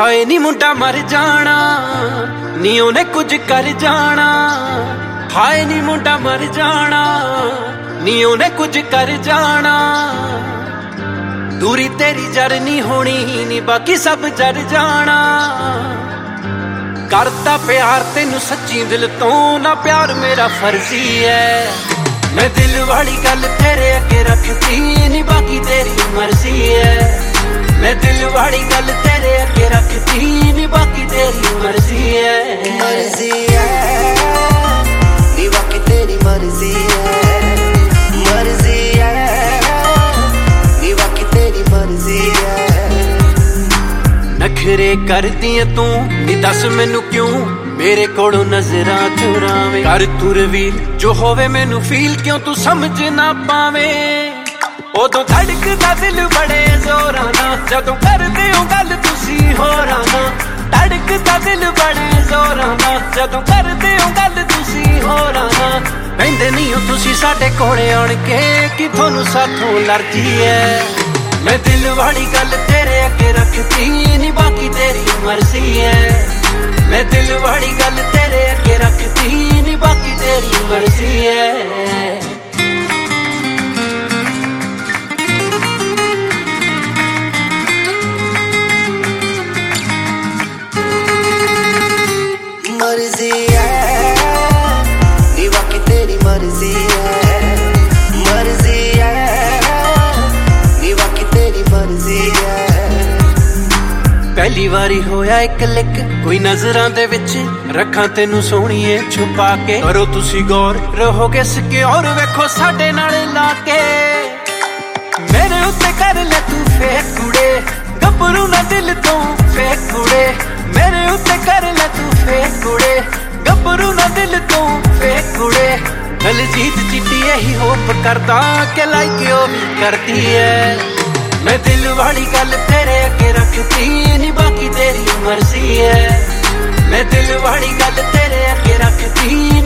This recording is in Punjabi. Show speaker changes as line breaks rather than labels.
ਹਾਏ ਨੀ ਮੁੰਡਾ ਮਰ ਜਾਣਾ ਨੀ ਉਹਨੇ ਕੁਝ ਕਰ ਜਾਣਾ। ਹਾਏ ਨੀ ਮੁੰਡਾ ਮਰ ਜਾਣਾ ਨੀ ਉਹਨੇ ਕੁਝ ਕਰ ਜਾਣਾ। ਦੂਰੀ ਤੇਰੀ ਜਰ ਨਹੀਂ ਹੋਣੀ ਨੀ ਬਾਕੀ ਸਭ ਜਰ ਜਾਣਾ। ਕਰਦਾ ਪਿਆਰ ਤੈਨੂੰ ਸੱਚੀ ਦਿਲ ਤੋਂ ਨਾ ਪਿਆਰ ਮੇਰਾ ਫਰਜ਼ੀ ਹੈ। ਮੈਂ ਦਿਲ ਵਾਲੀ ਗੱਲ ਤੇਰੇ ਅੱਗੇ ਰੱਖਤੀ ਨੀ ਬਾਕੀ ਤੇਰੀ ਮਰਜ਼ੀ ਹੈ। ਮੈਂ ਦਿਲ ਵਾਲੀ ਗੱਲ ਤੇਰੇ ਅੱਗੇ ਰੱਖਤੀ ਨੀ ਬਾਕੀ ਤੇਰੀ ਮਰਜ਼ੀ ਹੈ।
ਮਰਜ਼ੀ ਹੈ ਨੀ ਬਾਕੀ ਤੇਰੀ ਮਰਜ਼ੀ ਹੈ। ਮਰਜ਼ੀ ਹੈ ਨੀ ਬਾਕੀ ਤੇਰੀ ਮਰਜ਼ੀ ਹੈ।
ਨਖਰੇ ਕਰਦੀ ਏ ਤੂੰ ਨੀ ਦੱਸ ਮੈਨੂੰ ਕਿਉਂ ਮੇਰੇ ਕੋਲੋਂ ਨਜ਼ਰਾਂ ਚੁਰਾਵੇਂ। ਕਰ ਤੂੰ ਰਿਵੀਲ ਜੋ ਹੋਵੇ ਮੈਨੂੰ ਫੀਲ ਕਿਉਂ ਤੂੰ ਸਮਝ ਨਾ ਪਾਵੇਂ। ਉਦੋਂ ਧੜਕਦਾ ਦਿਲ ਬੜੇ ਜ਼ੋਰਾਂ ਨਾਲ ਜਦੋਂ ਕਰਦੇ ਹੋ ਗੱਲ ਤੁਸੀਂ ਹੋਰਾਂ ਨਾਲ। ਧੜਕਦਾ ਦਿਲ ਬੜੇ ਜ਼ੋਰਾਂ ਨਾਲ ਜਦੋਂ ਕਰਦੇ ਹੋ ਗੱਲ ਤੁਸੀਂ ਹੋਰਾਂ ਨਾਲ। ਕਹਿੰਦੇ ਨਹੀਂ ਹੋ ਤੁਸੀਂ ਸਾਡੇ ਕੋਲੇ ਆਣ ਕੇ ਕਿ ਤੁਹਾਨੂੰ ਸਾਥੋਂ ਅਲਰਜੀ ਹੈ। ਮੈਂ ਦਿਲ ਵਾਲੀ ਗੱਲ ਤੇਰੇ ਅੱਗੇ ਰੱਖਤੀ ਨੀ ਬਾਕੀ ਤੇਰੀ ਮਰਜ਼ੀ ਹੈ। ਮੈਂ ਦਿਲ ਵਾਲੀ ਗੱਲ ਤੇਰੇ ਅੱਗੇ ਰੱਖਤੀ ਨੀ ਬਾਕੀ ਤੇਰੀ ਮਰਜ਼ੀ ਹੈ।
ਮਰਜ਼ੀ ਹੈ ਨੀ ਬਾਕੀ ਤੇਰੀ ਮਰਜ਼ੀ ਹੈ। ਮਰਜ਼ੀ ਹੈ ਨੀ ਬਾਕੀ ਤੇਰੀ ਮਰਜ਼ੀ ਹੈ।
ਪਹਿਲੀ ਵਾਰੀ ਹੋਇਆ ਇੱਕ ਲਿਕ ਕੋਈ ਨਜ਼ਰਾਂ ਦੇ ਵਿੱਚ ਰੱਖਾਂ ਤੈਨੂੰ ਸੋਹਣੀਏ ਛੁਪਾ ਕੇ। ਕਰੋ ਤੁਸੀਂ ਗੌਰ ਰਹੋਗੇ ਸਿਕਿਉਰ ਵੇਖੋ ਸਾਡੇ ਨਾਲ ਲਾ ਕੇ। ਮੇਰੇ ਉੱਤੇ ਕਰ ਲੈ ਤੂੰ ਫੇਕ ਕੁੜੇ ਗੱਭਰੂ ਨਾ ਦਿਲ ਤੋਂ ਫੇਕ ਕੁੜੇ। ਮੇਰੇ ਉੱਤੇ ਕਰ ਲੈ ਤੂੰ ਫੇਕ ਕੁੜੇ ਗੱਭਰੂ ਨਾ ਦਿਲ ਤੋਂ ਫੇਕ ਕੁੜੇ। ਦਲਜੀਤ ਚਿੱਟੀ ਇਹੀ ਹੋਪ ਕਰਦਾ ਕਿ ਲਾਈਕ ਉਹ ਵੀ ਕਰਦੀ ਹੈ। ਮੈਂ ਦਿਲ ਵਾਲੀ ਗੱਲ ਤੇਰੇ ਅੱਗੇ ਰੱਖਤੀ ਨੀ ਬਾਕੀ ਤੇਰੀ ਮਰਜ਼ੀ ਹੈ। ਮੈਂ ਦਿਲ ਵਾਲੀ ਗੱਲ ਤੇਰੇ ਅੱਗੇ ਰੱਖਤੀ